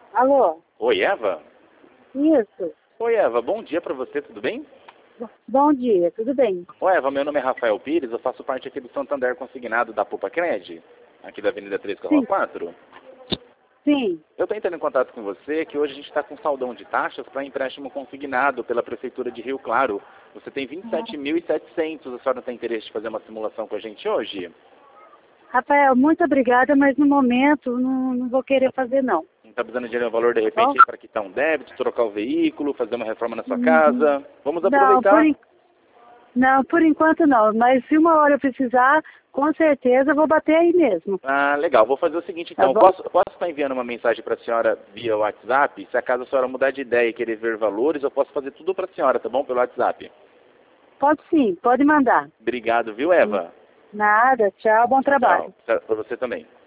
Alô? Oi, Eva? Isso. Oi, Eva, bom dia pra você, tudo bem? Bom dia, tudo bem? Oi, Eva, meu nome é Rafael Pires, eu faço parte aqui do Santander Consignado da Pupa Cred, aqui da Avenida 3 com a Rua Sim, 4. sim. Eu estou entrando em contato com você que hoje a gente está com saldão de taxas para empréstimo consignado pela Prefeitura de Rio Claro. Você tem 27.700, a senhora tem interesse de fazer uma simulação com a gente hoje? Rafael, muito obrigada, mas no momento não vou querer fazer não. Não está precisando de um valor de Tá repente bom? para quitar um débito, trocar o veículo, fazer uma reforma na sua Uhum. casa? Vamos Não, aproveitar. não, por enquanto não. Mas se uma hora eu precisar, com certeza eu vou bater aí mesmo. Ah, legal. Vou fazer o seguinte, Tá então. bom? Posso estar enviando uma mensagem para a senhora via WhatsApp? Se acaso a senhora mudar de ideia e querer ver valores, eu posso fazer tudo para a senhora, tá bom? Pelo WhatsApp. Pode sim, pode mandar. Obrigado, viu, Eva? Nada, tchau, bom Tchau, trabalho. tchau. Para você também.